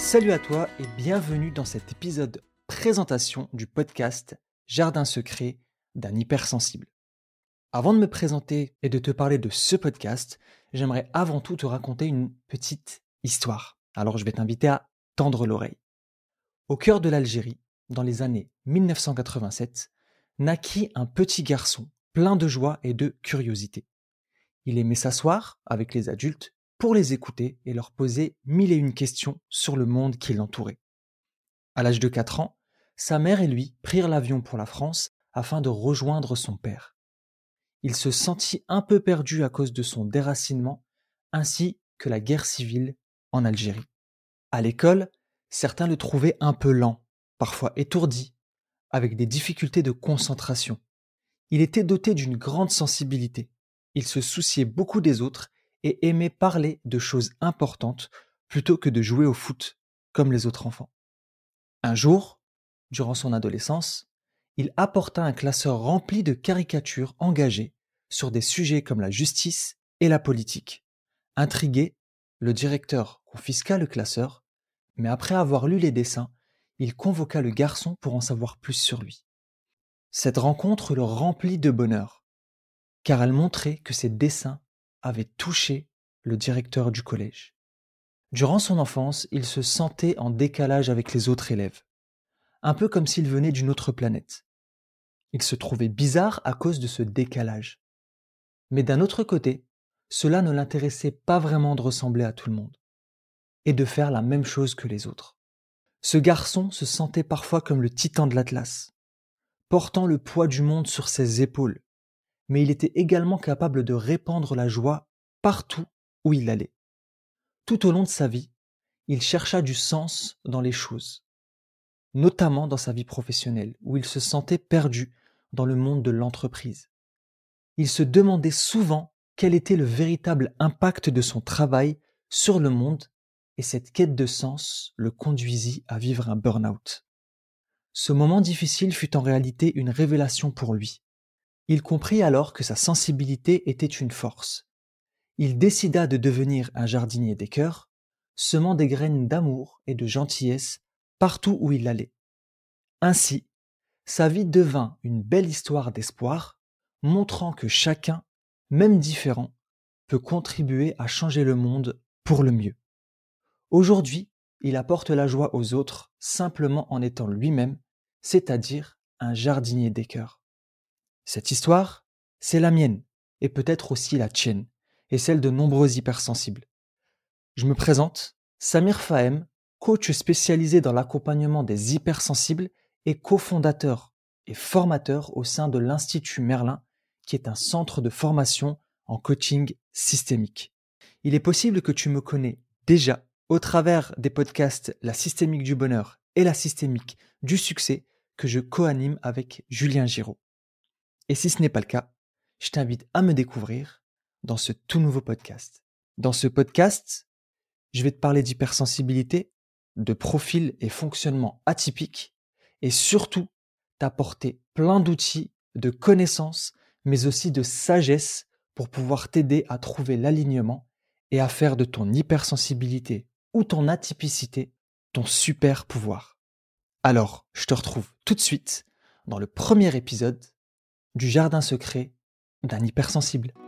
Salut à toi et bienvenue dans cet épisode présentation du podcast Jardin secret d'un hypersensible. Avant de me présenter et de te parler de ce podcast, j'aimerais avant tout te raconter une petite histoire. Alors je vais t'inviter à tendre l'oreille. Au cœur de l'Algérie, dans les années 1987, naquit un petit garçon plein de joie et de curiosité. Il aimait s'asseoir avec les adultes pour les écouter et leur poser mille et une questions sur le monde qui l'entourait. À l'âge de 4 ans, sa mère et lui prirent l'avion pour la France afin de rejoindre son père. Il se sentit un peu perdu à cause de son déracinement ainsi que la guerre civile en Algérie. À l'école, certains le trouvaient un peu lent, parfois étourdi, avec des difficultés de concentration. Il était doté d'une grande sensibilité. Il se souciait beaucoup des autres et aimait parler de choses importantes plutôt que de jouer au foot comme les autres enfants. Un jour, durant son adolescence, il apporta un classeur rempli de caricatures engagées sur des sujets comme la justice et la politique. Intrigué, le directeur confisqua le classeur, mais après avoir lu les dessins, il convoqua le garçon pour en savoir plus sur lui. Cette rencontre le remplit de bonheur, car elle montrait que ses dessins avaient touché le directeur du collège. Durant son enfance, il se sentait en décalage avec les autres élèves, un peu comme s'il venait d'une autre planète. Il se trouvait bizarre à cause de ce décalage. Mais d'un autre côté, cela ne l'intéressait pas vraiment de ressembler à tout le monde et de faire la même chose que les autres. Ce garçon se sentait parfois comme le titan de l'Atlas, portant le poids du monde sur ses épaules, mais il était également capable de répandre la joie partout où il allait. Tout au long de sa vie, il chercha du sens dans les choses, notamment dans sa vie professionnelle, où il se sentait perdu dans le monde de l'entreprise. Il se demandait souvent quel était le véritable impact de son travail sur le monde, et cette quête de sens le conduisit à vivre un burn-out. Ce moment difficile fut en réalité une révélation pour lui. Il comprit alors que sa sensibilité était une force. Il décida de devenir un jardinier des cœurs, semant des graines d'amour et de gentillesse partout où il allait. Ainsi, sa vie devint une belle histoire d'espoir, montrant que chacun, même différent, peut contribuer à changer le monde pour le mieux. Aujourd'hui, il apporte la joie aux autres simplement en étant lui-même, c'est-à-dire un jardinier des cœurs. Cette histoire, c'est la mienne, et peut-être aussi la tienne, et celle de nombreux hypersensibles. Je me présente, Samir Fahem, coach spécialisé dans l'accompagnement des hypersensibles et cofondateur et formateur au sein de l'Institut Merlin, qui est un centre de formation en coaching systémique. Il est possible que tu me connais déjà au travers des podcasts La Systémique du Bonheur et La Systémique du Succès que je co-anime avec Julien Giraud. Et si ce n'est pas le cas, je t'invite à me découvrir dans ce tout nouveau podcast. Dans ce podcast, je vais te parler d'hypersensibilité, de profil et fonctionnement atypique et surtout t'apporter plein d'outils, de connaissances, mais aussi de sagesse pour pouvoir t'aider à trouver l'alignement et à faire de ton hypersensibilité ou ton atypicité ton super pouvoir. Alors, je te retrouve tout de suite dans le premier épisode du Jardin secret d'un hypersensible.